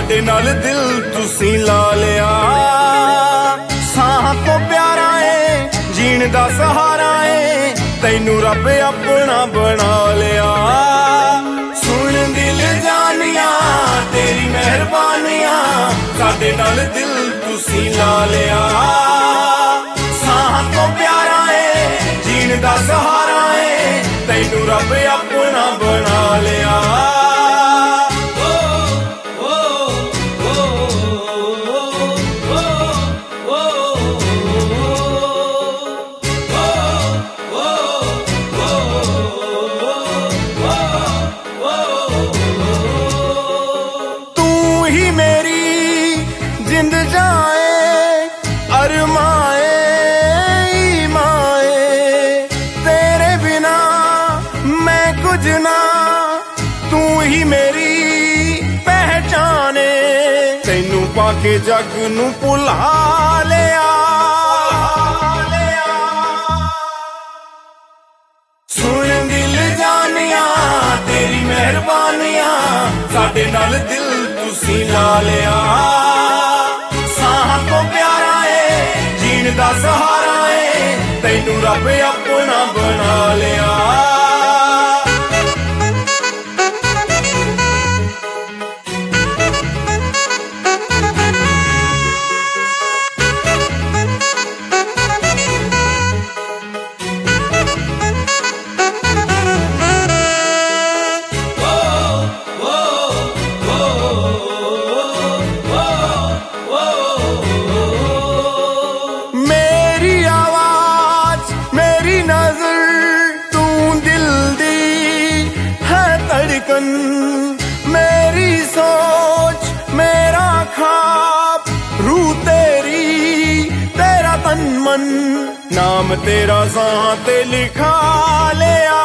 ਸਾਡੇ ਨਾਲ ਦਿਲ ਤੁਸੀਂ ਲਾ ਲਿਆ। ਸਾਹਾਂ ਤੋਂ ਪਿਆਰਾ ਏ ਜੀਣ ਦਾ ਸਹਾਰਾ ਏ, ਤੈਨੂੰ ਰੱਬ ਆਪਣਾ ਬਣਾ ਲਿਆ। ਸੁਣ ਦਿਲ ਜਾਨੀਆਂ ਤੇਰੀ ਮਿਹਰਬਾਨੀਆਂ, ਸਾਡੇ ਨਾਲ ਦਿਲ ਤੁਸੀਂ ਲਾ ਲਿਆ। ਸਾਹਾਂ ਤੋਂ ਪਿਆਰਾ ਏ ਜੀਣ ਦਾ ਸਹਾਰਾ ਏ, ਤੈਨੂੰ ਰੱਬ ਆਪਣਾ ਬਣਾ ਲਿਆ। जिंद जाए अरमाए ईमाए, तेरे बिना मैं कुछ ना, तू ही मेरी पहचाने। तैनू पाके जग नू भुला लिया। सुन दिल जानिया तेरी मेहरबानियां, साडे नाल दिल तुसी ला लिया। ਤੋਂ ਪਿਆਰਾ ਏ ਜੀਣ ਦਾ ਸਹਾਰਾ ਏ, ਤੈਨੂੰ ਰੱਬ ਆਪਣਾ ਬਣਾ ਲਿਆ। मेरी सोच मेरा ख्वाब, रूह तेरी तेरा तन मन, नाम तेरा सां ते लिखा लिया।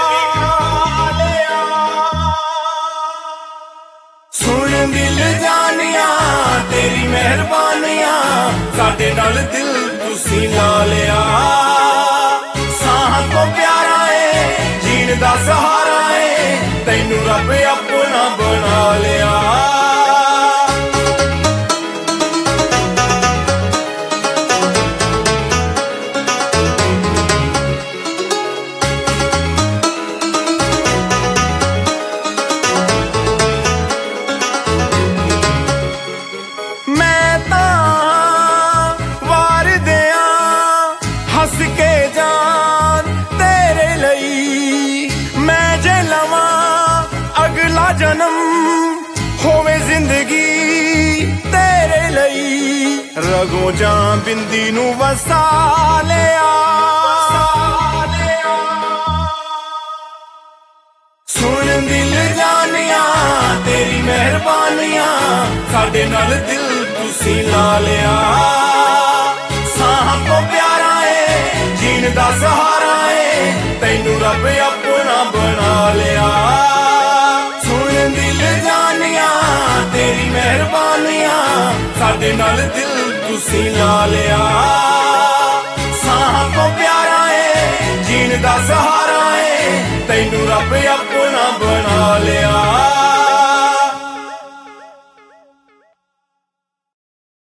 सुन दिल जानिया तेरी मेहरबानियां, साडे नाल दिल तुसी ला लिया। सां तो प्यारा है जीण दा सहारा है, तैनू रब अपना बना लिया। मैं तां वार दिया हस के जान तेरे लई, मैं जे लवां अगला जन्म होवे जिंदगी तेरे लई। रगों जां बिंदी नू वसा लिया। सुन दिल जानिया तेरी मेहरबानियां, साडे नाल दिल तुसी ला लिया। साहां तो प्यारा है जीण दा सहारा है, तैनू रब अपना बना लिया। दिल जानिया तेरी मेहरबानियां, साडे नाल दिल तुसी ला लिया। साहां तो प्यारा है जीण दा सहारा है, तैनू रब अपना बना लिया।